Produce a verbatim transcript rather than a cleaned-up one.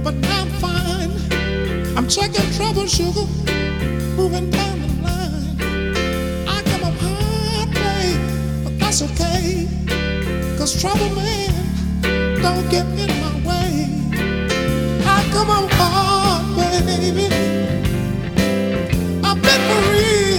but I'm fine. I'm checking trouble, sugar, moving down the line. I come up hard, babe, but that's okay. Cause trouble, man, don't get in my way. I come up hard, baby. I've been for real.